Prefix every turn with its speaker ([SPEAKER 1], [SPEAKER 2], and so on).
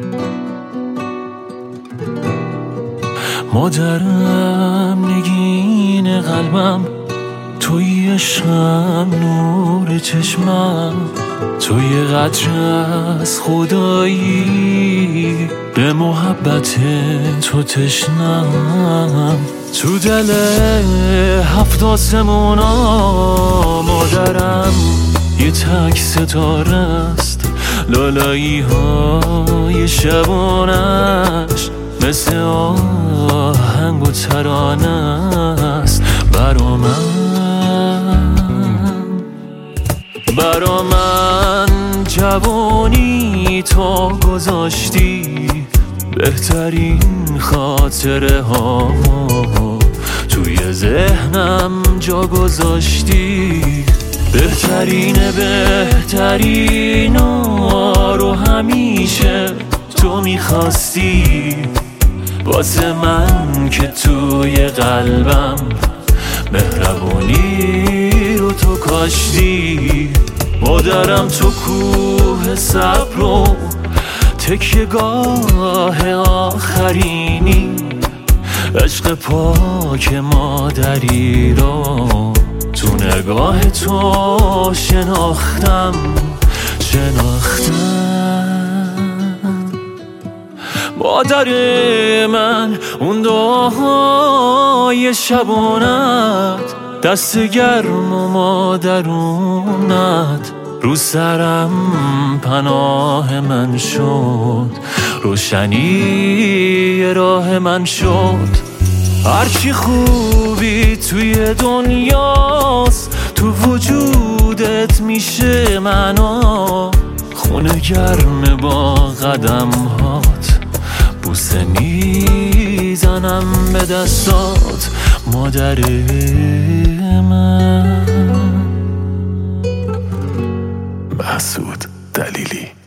[SPEAKER 1] مادرم نگین قلبم، توی عشقم نور چشمم، توی قدر از خدایی، به محبت تو تشنم. تو دل 7 آسمونا مادرم یه تک ستاره است، لالایی های شبانش مثل آهنگ و ترانه است. برا من جوانی تو گذاشتی، بهترین خاطره ها توی ذهنم جا گذاشتی. بهترین رو همیشه تو میخواستی، واسه من که توی قلبم مهربونی رو تو کاشتی. مادرم تو کوه صبر و تکیه‌گاه آخرینی، عشق پاک مادری رو تو نگاه تو شناختم. مادر من اون دعاهای شبانت، دست گرم و مادرونت رو سرم پناه من شد، روشنی راه من شد. هرچی خوبی توی دنیاست تو وجودت میشه معنا، خونه گرم با قدم هات، بوسه میزنم به دستات مادر من.
[SPEAKER 2] محسود دلیلی.